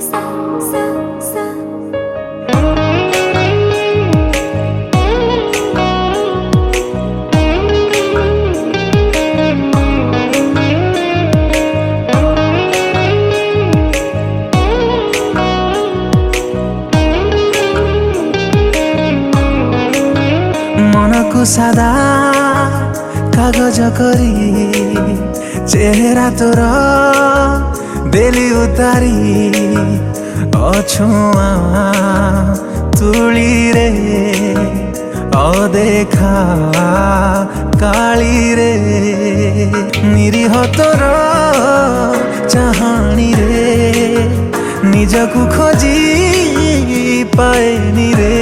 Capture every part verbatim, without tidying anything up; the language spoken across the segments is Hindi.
सा सा सा मनकु सादा कागज करी चेहरा तोर देली उतारी अछुआ तुली रे अदेखा काली रे निरीह तोर चाहानी रे निजकु खोजी पाएनी रे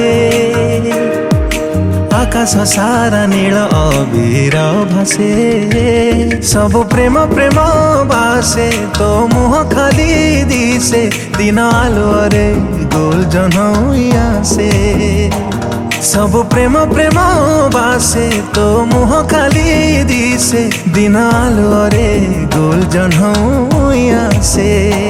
आकाश सारा नील अबीर भासे सब प्रेम प्रेम भासे तो मुह खाली दिसे दिन आलोरे गोल जनौया से सब प्रेम प्रेम भासे तो मुह खाली दिसे दिन आलोरे गोल जनौया से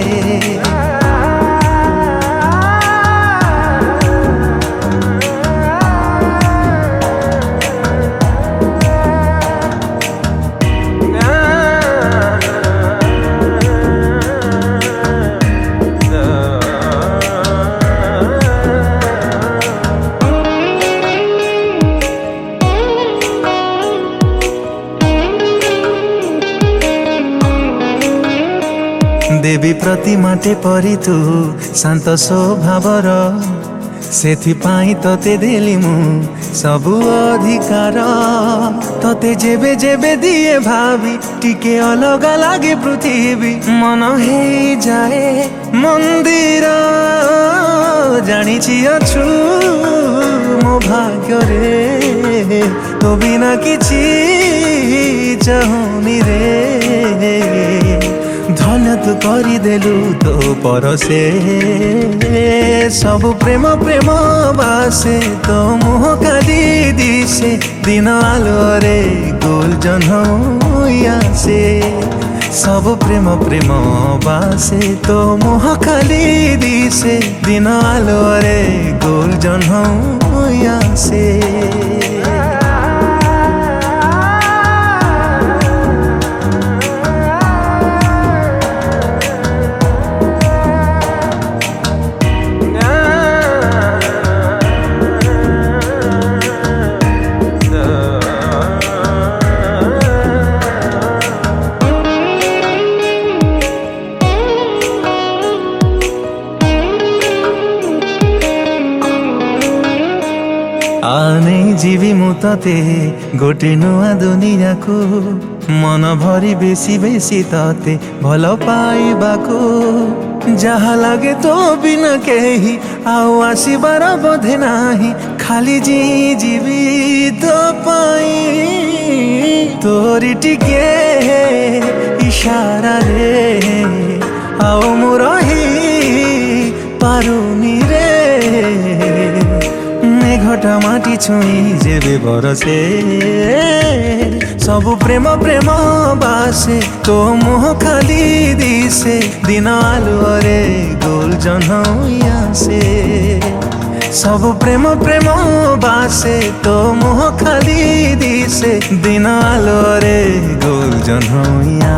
देवी प्रतिमाटे परी तू शांत स्वभावर सेथिपाई तते देली मु सबु अधिकार तते जेबे जेबे दिए भाभी टिके अलग लागे पृथ्वी मन हे जाए मंदिर जानिछि अछु मो भाग्य रे तो बिना किछि चाहुनी रे धन्य तू करी देलु तो परसे सब प्रेम प्रेम बासे तो मुह काली दिसे दिन आलोरे गोल जनौया से सब प्रेम प्रेम बासे तो मुह खाली दिसे दिन आलोरे गोल जनौया से आने जीवी मुते गोटे नुआ दुनिया को मन भरी बेसी बेसी तते भल पाइबाको जहा लगे तो बिना केही आउ आसीबार बोधे नाही खाली जी जीवी तो पाई तोरी टिके इशारा रे आउ मु रही पारुनी रे घटा माटी छुई जेबे बरसे सब प्रेम प्रेम बासे तो मुह खाली दिसे दिन आलोरे गोल जनौया से सब प्रेम प्रेम बासे तो मुह खाली दिसे दिन आलोरे गोल जनौया